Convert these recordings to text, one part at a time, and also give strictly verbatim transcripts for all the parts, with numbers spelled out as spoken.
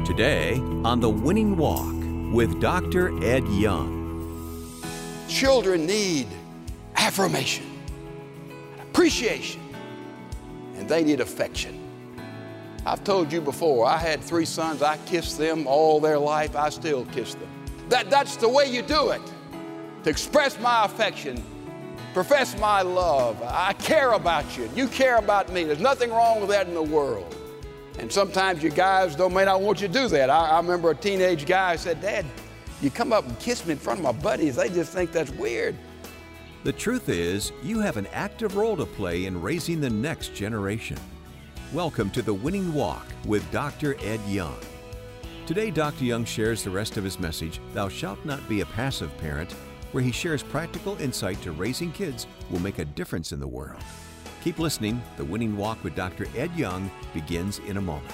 Today on The Winning Walk with Doctor Ed Young. Children need affirmation, appreciation, and they need affection. I've told you before, I had three sons. I kissed them all their life. I still kiss them. That, that's the way you do it, to express my affection, profess my love. I care about you. You care about me. There's nothing wrong with that in the world. And sometimes you guys don't may not want you to do that. I, I remember a teenage guy said, "Dad, you come up and kiss me in front of my buddies. They just think that's weird." The truth is, you have an active role to play in raising the next generation. Welcome to The Winning Walk with Doctor Ed Young. Today, Doctor Young shares the rest of his message, Thou Shalt Not Be a Passive Parent, where he shares practical insight to raising kids who will make a difference in the world. Keep listening. The Winning Walk with Doctor Ed Young begins in a moment.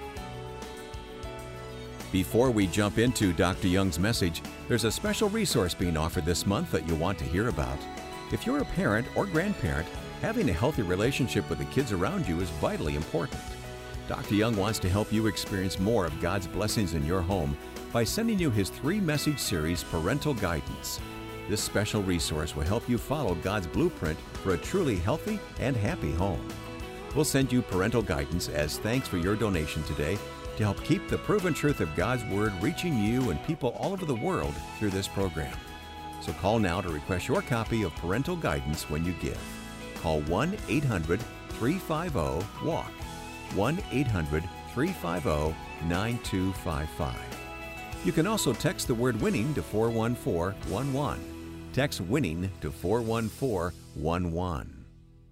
Before we jump into Doctor Young's message, there's a special resource being offered this month that you'll want to hear about. If you're a parent or grandparent, having a healthy relationship with the kids around you is vitally important. Doctor Young wants to help you experience more of God's blessings in your home by sending you his three-message series, Parental Guidance. This special resource will help you follow God's blueprint for a truly healthy and happy home. We'll send you Parental Guidance as thanks for your donation today to help keep the proven truth of God's Word reaching you and people all over the world through this program. So call now to request your copy of Parental Guidance when you give. Call one eight hundred three five zero WALK, one eight hundred three five zero nine two five five. You can also text the word WINNING to four one four one one. Text WINNING to four one four one one.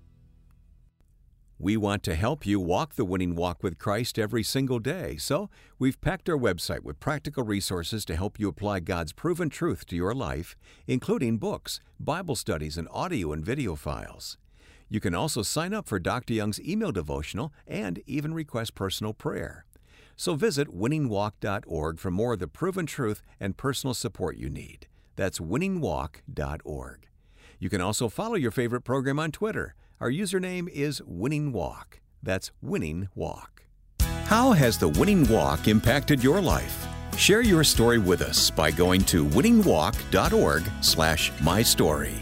We want to help you walk the winning walk with Christ every single day, so we've packed our website with practical resources to help you apply God's proven truth to your life, including books, Bible studies, and audio and video files. You can also sign up for Doctor Young's email devotional and even request personal prayer. So visit winning walk dot org for more of the proven truth and personal support you need. That's winning walk dot org. You can also follow your favorite program on Twitter. Our username is Winning Walk. That's Winning Walk. How has the Winning Walk impacted your life? Share your story with us by going to winning walk dot org slash my story.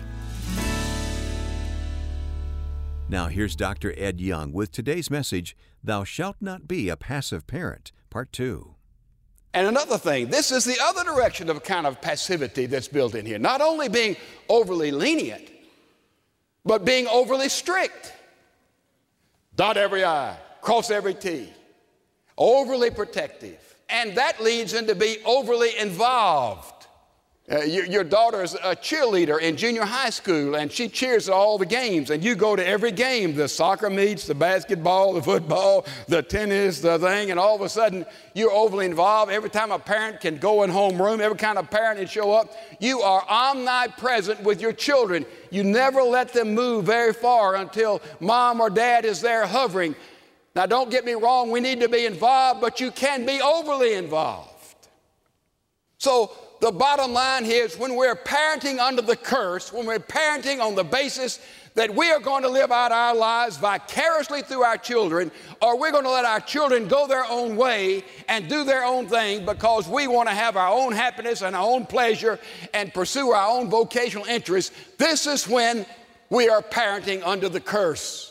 Now here's Doctor Ed Young with today's message, Thou Shalt Not Be a Passive Parent, Part two. And another thing, this is the other direction of a kind of passivity that's built in here. Not only being overly lenient, but being overly strict. Dot every I, cross every T. Overly protective. And that leads into be overly involved. Uh, your, your daughter's a cheerleader in junior high school, and she cheers at all the games, and you go to every game, the soccer meets, the basketball, the football, the tennis, the thing, and all of a sudden you're overly involved. Every time a parent can go in homeroom, every kind of parent can show up, you are omnipresent with your children. You never let them move very far until mom or dad is there hovering. Now don't get me wrong, we need to be involved, but you can be overly involved. So the bottom line here is when we're parenting under the curse, when we're parenting on the basis that we are going to live out our lives vicariously through our children, or we're going to let our children go their own way and do their own thing because we want to have our own happiness and our own pleasure and pursue our own vocational interests, this is when we are parenting under the curse.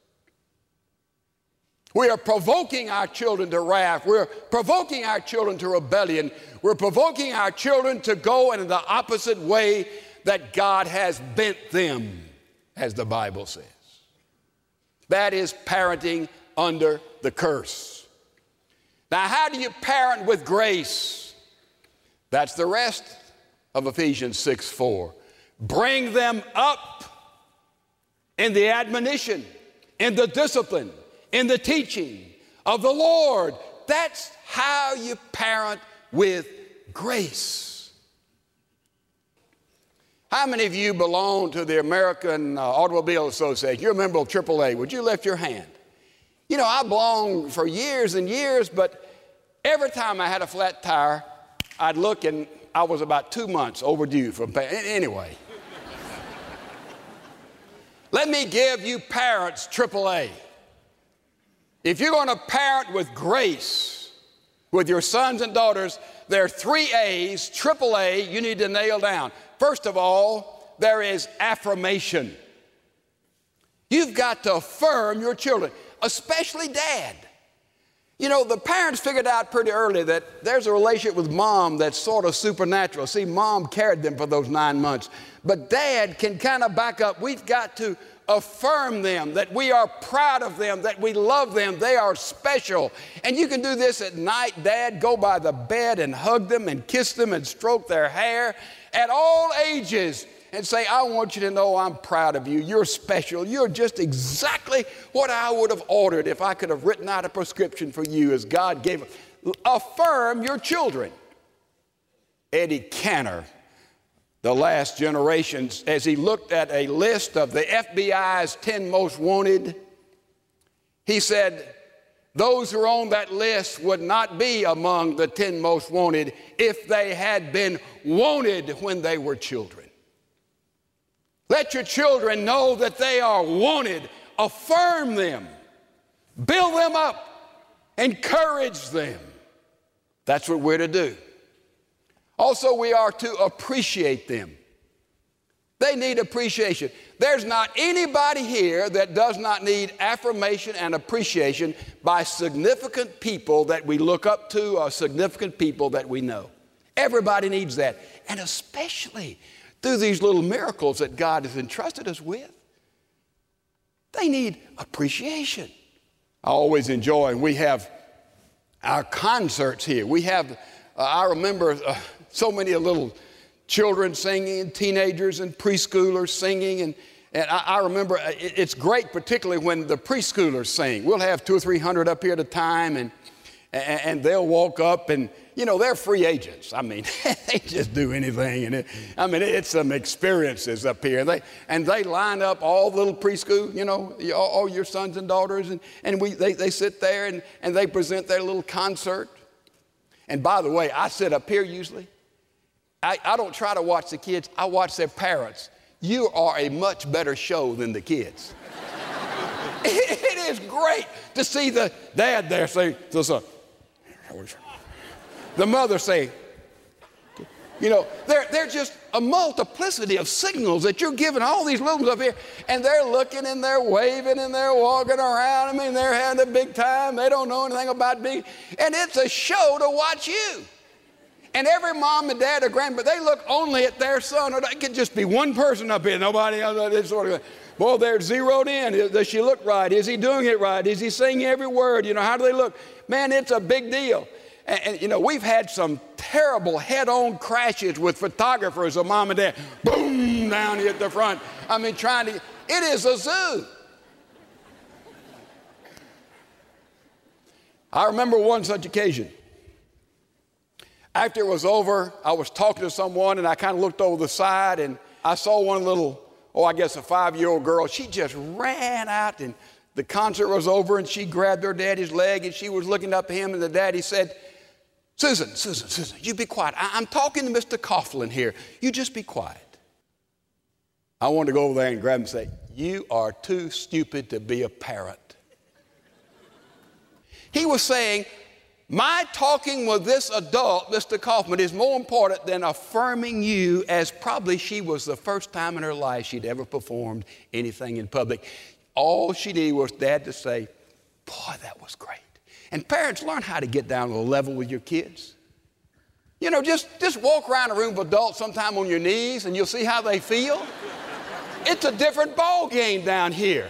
We are provoking our children to wrath. We're provoking our children to rebellion. We're provoking our children to go in the opposite way that God has bent them, as the Bible says. That is parenting under the curse. Now, how do you parent with grace? That's the rest of Ephesians six four. Bring them up in the admonition, in the discipline, in the teaching of the Lord. That's how you parent with grace. How many of you belong to the American uh, Automobile Association? You're a member of triple A. Would you lift your hand? You know, I belonged for years and years, but every time I had a flat tire, I'd look and I was about two months overdue from paying. Anyway. Let me give you parents triple A. If you're going to parent with grace, With your sons and daughters, there are three A's, triple A, you need to nail down. First of all, there is affirmation. You've got to affirm your children, especially dad. You know, the parents figured out pretty early that there's a relationship with mom that's sort of supernatural. See, mom carried them for those nine months. But dad can kind of back up. We've got to affirm them, that we are proud of them, that we love them. They are special. And you can do this at night, Dad. Go by the bed and hug them and kiss them and stroke their hair at all ages and say, I want you to know I'm proud of you. You're special. You're just exactly what I would have ordered if I could have written out a prescription for you as God gave it. Affirm your children. Eddie Cantor, the last generation, as he looked at a list of the F B I's ten most wanted, he said, those who are on that list would not be among the ten most wanted if they had been wanted when they were children. Let your children know that they are wanted. Affirm them. Build them up. Encourage them. That's what we're to do. Also, we are to appreciate them. They need appreciation. There's not anybody here that does not need affirmation and appreciation by significant people that we look up to or significant people that we know. Everybody needs that. And especially through these little miracles that God has entrusted us with. They need appreciation. I always enjoy, and we have our concerts here. We have, uh, I remember uh, so many little children singing, teenagers and preschoolers singing, and, and I, I remember it, it's great, particularly when the preschoolers sing. We'll have two or three hundred up here at a time, and, and, and they'll walk up and, you know, they're free agents. I mean, they just do anything. And it, I mean, it's some experiences up here. They, and they line up all the little preschool, you know, all, all your sons and daughters. And, and we, they, they sit there and, and they present their little concert. And by the way, I sit up here usually. I, I don't try to watch the kids. I watch their parents. You are a much better show than the kids. it, it is great to see the dad there say to the son, the mother say, you know, they're, they're just a multiplicity of signals that you're giving all these little ones up here, and they're looking and they're waving and they're walking around. I mean, they're having a big time. They don't know anything about being, and it's a show to watch you. And every mom and dad or grandpa, they look only at their son, or it could just be one person up here, nobody else. This sort of, boy, they're zeroed in. Does she look right? Is he doing it right? Is he singing every word? You know, how do they look? Man, it's a big deal. And, and, you know, we've had some terrible head-on crashes with photographers of mom and dad. Boom, down here at the front. I mean, trying to, it is a zoo. I remember one such occasion. After it was over, I was talking to someone, and I kind of looked over the side, and I saw one little, oh, I guess a five-year-old girl. She just ran out, and the concert was over, and she grabbed her daddy's leg, and she was looking up at him, and the daddy said, Susan, Susan, Susan, you be quiet. I- I'm talking to Mister Coughlin here. You just be quiet. I wanted to go over there and grab him and say, you are too stupid to be a parent. He was saying, my talking with this adult, Mister Kaufman, is more important than affirming you, as probably she was the first time in her life she'd ever performed anything in public. All she needed was Dad to say, boy, that was great. And parents, learn how to get down to the level with your kids. You know, just, just walk around a room of adults sometime on your knees and you'll see how they feel. It's a different ball game down here.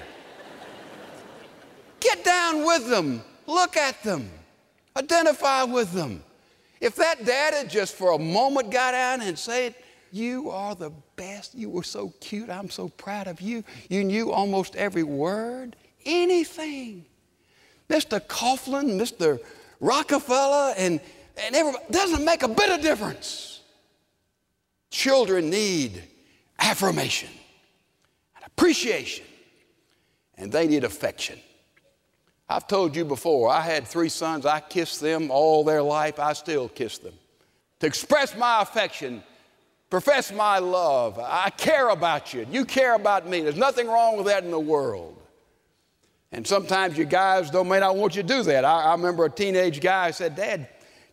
Get down with them. Look at them. Identify with them. If that dad had just for a moment got out and said, you are the best, you were so cute, I'm so proud of you, you knew almost every word, anything. Mister Coughlin, Mister Rockefeller, and, and everybody, doesn't make a bit of difference. Children need affirmation and appreciation, and they need affection. I've told you before, I had three sons. I kissed them all their life. I still kiss them. To express my affection, profess my love. I care about you. You care about me. There's nothing wrong with that in the world. And sometimes you guys don't may not want you to do that. I, I remember a teenage guy said, Dad,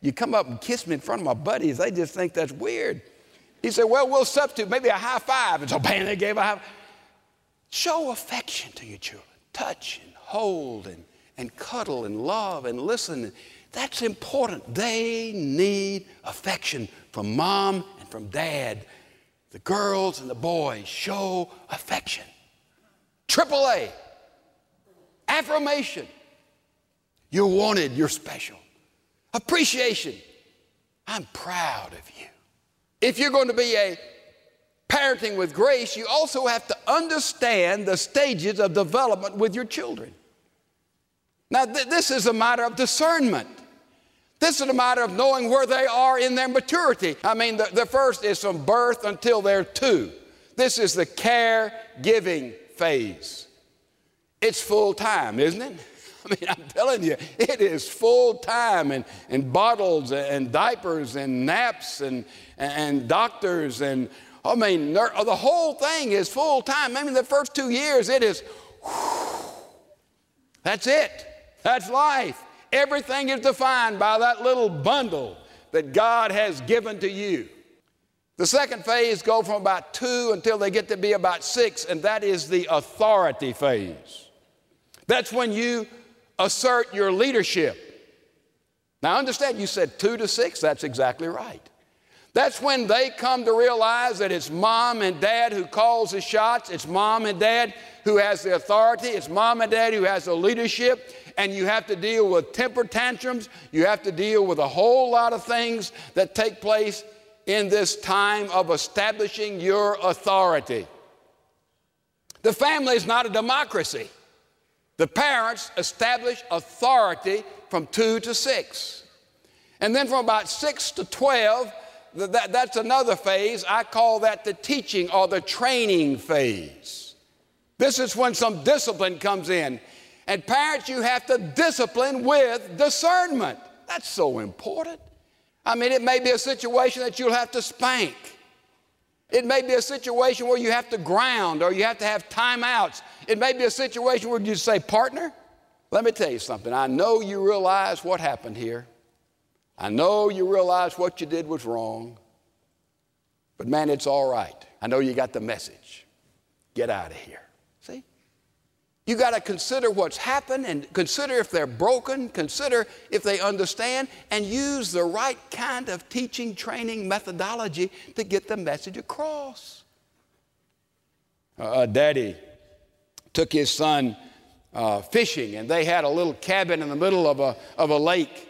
You come up and kiss me in front of my buddies, they just think that's weird. He said, well, we'll substitute, maybe a high five. And so, bam, they gave a high five. Show affection to your children. Touch and hold and, and cuddle and love and listen. That's important. They need affection from mom and from dad. The girls and the boys, show affection. Triple A, affirmation. You're wanted, you're special. Appreciation. I'm proud of you. If you're going to be a parenting with grace, you also have to understand the stages of development with your children. Now, th- this is a matter of discernment. This is a matter of knowing where they are in their maturity. I mean, the, the first is from birth until they're two. This is the caregiving phase. It's full time, isn't it? I mean, I'm telling you, it is full time, and, and bottles and diapers and naps and, and doctors and, I mean, the whole thing is full time. Maybe the first two years it is, whew, that's it. That's life. Everything is defined by that little bundle that God has given to you. The second phase goes from about two until they get to be about six, and that is the authority phase. That's when you assert your leadership. Now understand, you said two to six, that's exactly right. That's when they come to realize that it's mom and dad who calls the shots. It's mom and dad who has the authority. It's mom and dad who has the leadership. And you have to deal with temper tantrums. You have to deal with a whole lot of things that take place in this time of establishing your authority. The family is not a democracy. The parents establish authority from two to six. And then from about six to twelve, that, that's another phase. I call that the teaching or the training phase. This is when some discipline comes in. And parents, you have to discipline with discernment. That's so important. I mean, it may be a situation that you'll have to spank. It may be a situation where you have to ground or you have to have timeouts. It may be a situation where you say, partner, let me tell you something. I know you realize what happened here. I know you realize what you did was wrong. But man, it's all right. I know you got the message. Get out of here. See? You got to consider what's happened and consider if they're broken, consider if they understand, and use the right kind of teaching, training methodology to get the message across. Uh, Daddy took his son uh, fishing, and they had a little cabin in the middle of a, of a lake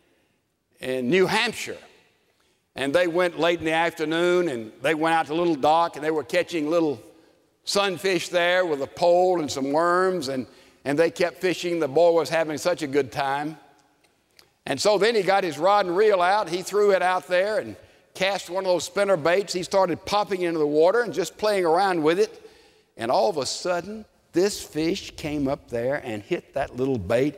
in New Hampshire. And they went late in the afternoon, and they went out to a little dock, and they were catching little sunfish there with a pole and some worms, and, and they kept fishing. The boy was having such a good time. And so then he got his rod and reel out. He threw it out there and cast one of those spinner baits. He started popping into the water and just playing around with it. And all of a sudden, this fish came up there and hit that little bait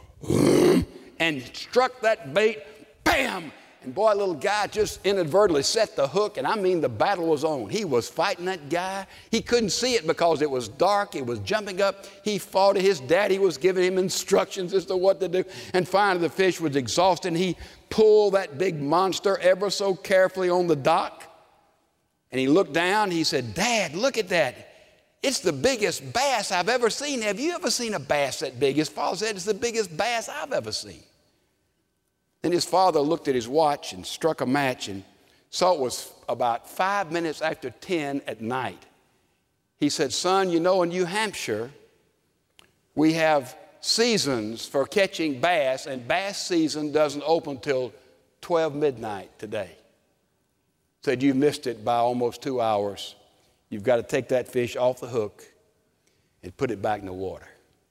and struck that bait, bam! And boy, little guy just inadvertently set the hook, and I mean the battle was on. He was fighting that guy. He couldn't see it because it was dark. It was jumping up. He fought it. His daddy was giving him instructions as to what to do. And finally the fish was exhausted, and he pulled that big monster ever so carefully on the dock. And he looked down. He said, Dad, look at that. It's the biggest bass I've ever seen. Have you ever seen a bass that big? His father said, it's the biggest bass I've ever seen. Then his father looked at his watch and struck a match and saw it was about five minutes after ten at night. He said, son, you know, in New Hampshire, we have seasons for catching bass, and bass season doesn't open till twelve midnight today. Said, you missed it by almost two hours. You've got to take that fish off the hook and put it back in the water.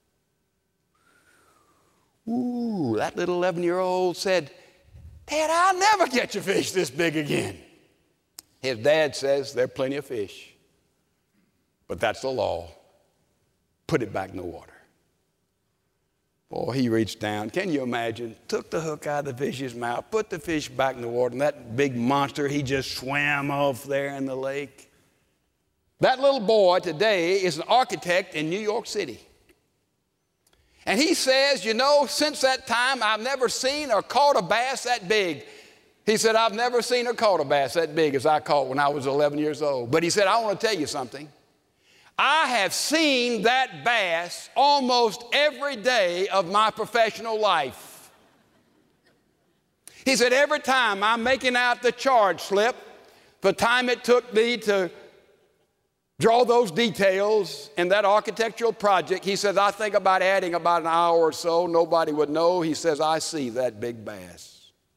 Ooh, that little eleven-year-old said, Dad, I'll never catch a fish this big again. His dad says, there are plenty of fish, but that's the law. Put it back in the water. Boy, he reached down. Can you imagine? Took the hook out of the fish's mouth, put the fish back in the water, and that big monster, he just swam off there in the lake. That little boy today is an architect in New York City. And he says, you know, since that time, I've never seen or caught a bass that big. He said, I've never seen or caught a bass that big as I caught when I was eleven years old. But he said, I want to tell you something. I have seen that bass almost every day of my professional life. He said, every time I'm making out the charge slip, the time it took me to draw those details in that architectural project, he says, I think about adding about an hour or so. Nobody would know. He says, I see that big bass.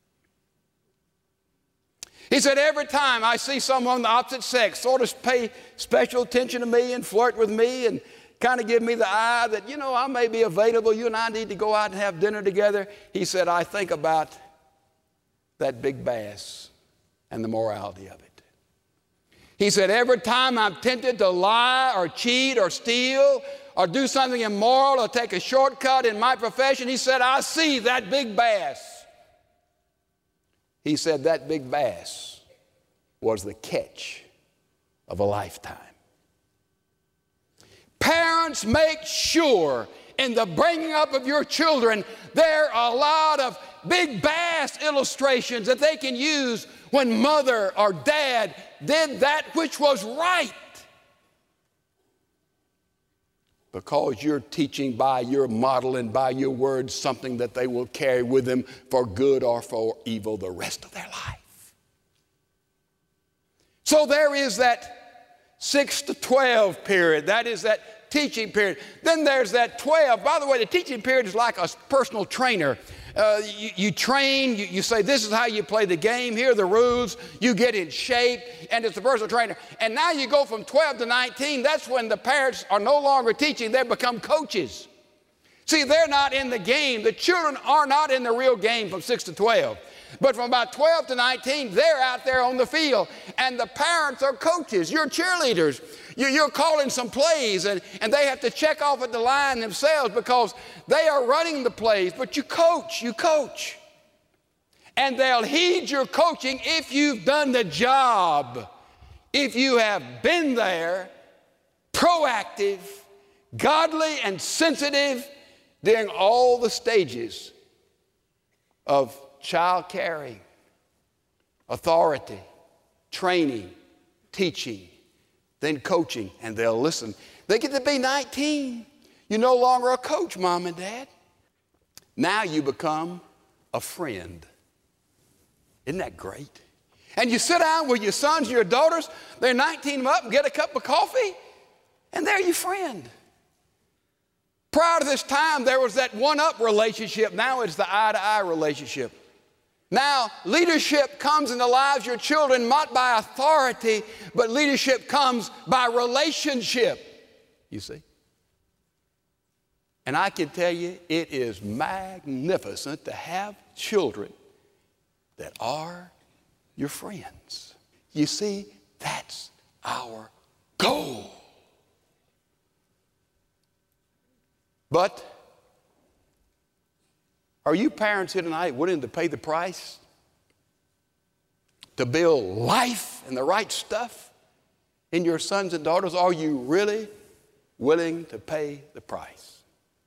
He said, every time I see someone of the opposite sex sort of pay special attention to me and flirt with me and kind of give me the eye that, you know, I may be available. You and I need to go out and have dinner together. He said, I think about that big bass and the morality of it. He said, every time I'm tempted to lie or cheat or steal or do something immoral or take a shortcut in my profession, he said, I see that big bass. He said that big bass was the catch of a lifetime. Parents, make sure in the bringing up of your children there are a lot of big bass illustrations that they can use when mother or dad did that which was right. Because you're teaching by your model and by your words something that they will carry with them for good or for evil the rest of their life. So there is that six to twelve period. That is that teaching period. Then there's that twelve. By the way, the teaching period is like a personal trainer. Uh, you, you train, you, you say, this is how you play the game, here are the rules, you get in shape, and it's the personal trainer. And now you go from twelve to nineteen, that's when the parents are no longer teaching, they become coaches. See, they're not in the game. The children are not in the real game from six to twelve. But from about twelve to nineteen, they're out there on the field, and the parents are coaches. You're cheerleaders. You're calling some plays, and, and they have to check off at the line themselves because they are running the plays, but you coach, you coach. And they'll heed your coaching if you've done the job, if you have been there, proactive, godly, and sensitive during all the stages of child caring, authority, training, teaching, then coaching, and they'll listen. They get to be nineteen. You're no longer a coach, mom and dad. Now you become a friend. Isn't that great? And you sit down with your sons and your daughters, they're nineteen up, and get a cup of coffee, and they're your friend. Prior to this time, there was that one-up relationship. Now it's the eye-to-eye relationship. Now, leadership comes in the lives of your children not by authority, but leadership comes by relationship, you see. And I can tell you, it is magnificent to have children that are your friends. You see, that's our goal. But are you parents here tonight willing to pay the price to build life and the right stuff in your sons and daughters? Are you really willing to pay the price?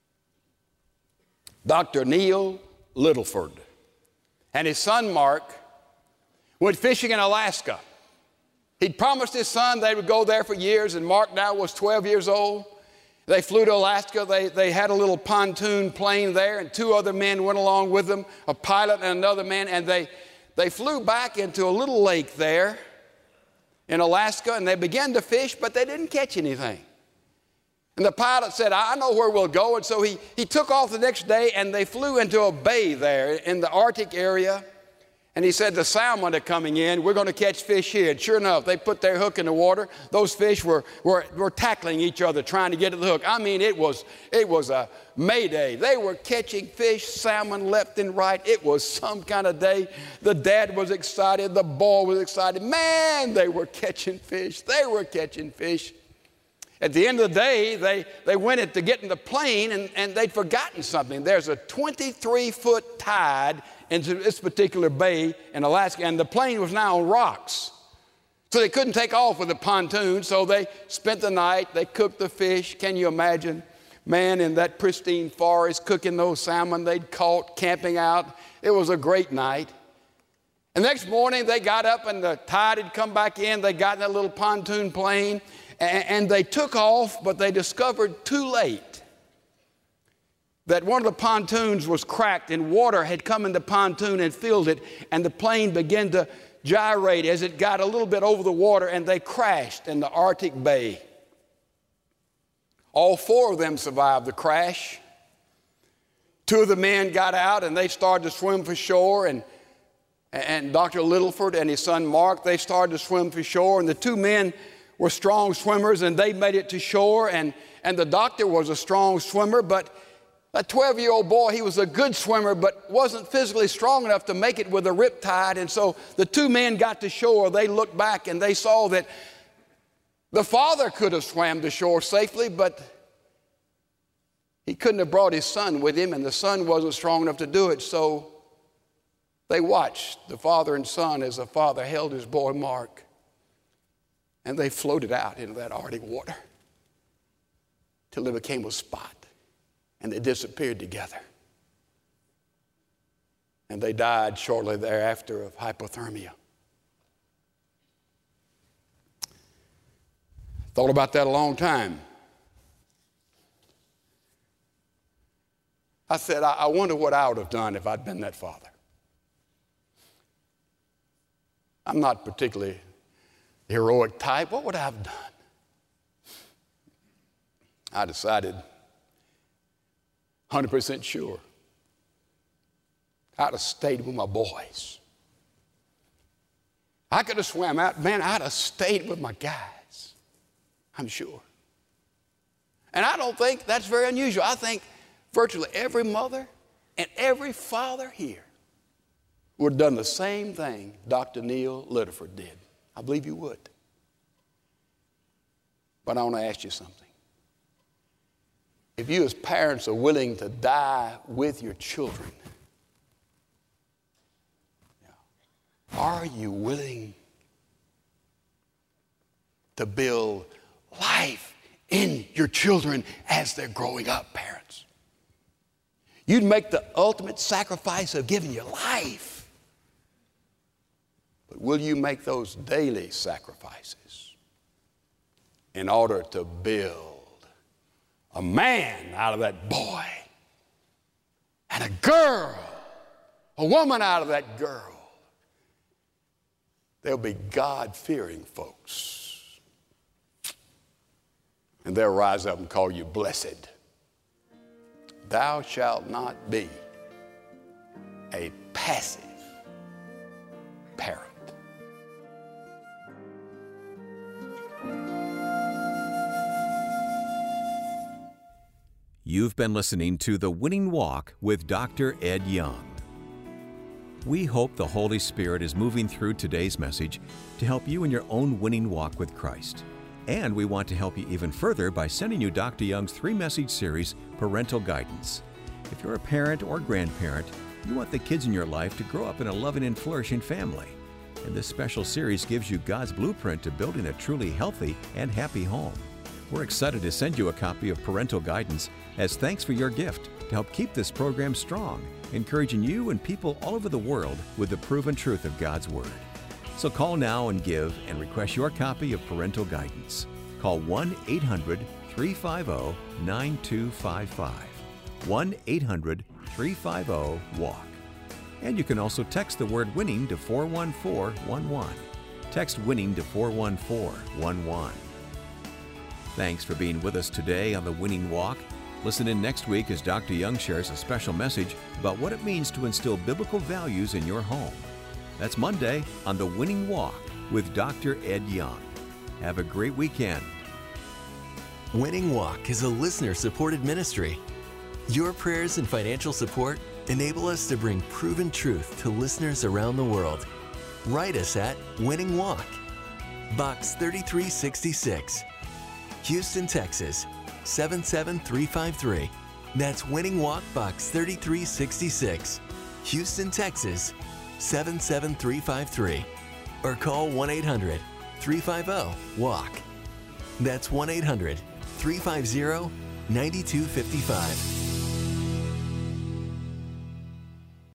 Doctor Neil Littleford and his son Mark went fishing in Alaska. He'd promised his son they would go there for years, and Mark now was twelve years old. They flew to Alaska. They, they had a little pontoon plane there, and two other men went along with them, a pilot and another man, and they, they flew back into a little lake there in Alaska, and they began to fish, but they didn't catch anything. And the pilot said, I know where we'll go, and so he, he took off the next day, and they flew into a bay there in the Arctic area. And he said, the salmon are coming in. We're going to catch fish here. And sure enough, they put their hook in the water. Those fish were, were, were tackling each other, trying to get to the hook. I mean, it was, it was a mayday. They were catching fish, salmon left and right. It was some kind of day. The dad was excited. The boy was excited. Man, they were catching fish. They were catching fish. At the end of the day, they, they went in to get in the plane, and, and they'd forgotten something. There's a twenty-three foot tide into this particular bay in Alaska, and the plane was now on rocks. So they couldn't take off with the pontoon, so they spent the night, they cooked the fish, can you imagine? man, in that pristine forest, cooking those salmon they'd caught, camping out. It was a great night. And next morning, they got up and the tide had come back in. They got in that little pontoon plane and, and they took off, but they discovered too late that one of the pontoons was cracked and water had come in the pontoon and filled it, and the plane began to gyrate as it got a little bit over the water, and they crashed in the Arctic Bay. All four of them survived the crash. Two of the men got out and they started to swim for shore, and, and Doctor Littleford and his son Mark, they started to swim for shore, and the two men were strong swimmers and they made it to shore, and, and the doctor was a strong swimmer, but that twelve-year-old boy, he was a good swimmer but wasn't physically strong enough to make it with a riptide, and so the two men got to shore. They looked back and they saw that the father could have swam to shore safely, but he couldn't have brought his son with him, and the son wasn't strong enough to do it. So they watched the father and son as the father held his boy Mark, and they floated out into that Arctic water till it became a spot, and they disappeared together. And they died shortly thereafter of hypothermia. Thought about that a long time. I said, I, I wonder what I would have done if I'd been that father. I'm not particularly the heroic type. What would I have done? I decided, one hundred percent sure, I'd have stayed with my boys. I could have swam out. Man, I'd have stayed with my guys. I'm sure. And I don't think that's very unusual. I think virtually every mother and every father here would have done the same thing Doctor Neil Littleford did. I believe you would. But I want to ask you something. If you as parents are willing to die with your children, are you willing to build life in your children as they're growing up, parents? You'd make the ultimate sacrifice of giving your life. But will you make those daily sacrifices in order to build a man out of that boy and a girl, a woman out of that girl? They'll be God-fearing folks. And they'll rise up and call you blessed. Thou shalt not be a passive parent. You've been listening to The Winning Walk with Doctor Ed Young. We hope the Holy Spirit is moving through today's message to help you in your own winning walk with Christ. And we want to help you even further by sending you Doctor Young's three-message series, Parental Guidance. If you're a parent or grandparent, you want the kids in your life to grow up in a loving and flourishing family. And this special series gives you God's blueprint to building a truly healthy and happy home. We're excited to send you a copy of Parental Guidance as thanks for your gift to help keep this program strong, encouraging you and people all over the world with the proven truth of God's Word. So call now and give and request your copy of Parental Guidance. Call one eight hundred, three five zero, nine two five five. one eight hundred, three five zero, WALK. And you can also text the word WINNING to four one four one one. Text WINNING to four one four one one. Thanks for being with us today on The Winning Walk. Listen in next week as Doctor Young shares a special message about what it means to instill biblical values in your home. That's Monday on The Winning Walk with Doctor Ed Young. Have a great weekend. Winning Walk is a listener-supported ministry. Your prayers and financial support enable us to bring proven truth to listeners around the world. Write us at Winning Walk, Box thirty-three sixty-six, Houston, Texas, seven seven three five three. That's Winning Walk, Box thirty-three sixty-six, Houston, Texas, seven seven three five three. Or call one eight hundred, three five zero, WALK. That's one eight hundred, three five zero, nine two five five.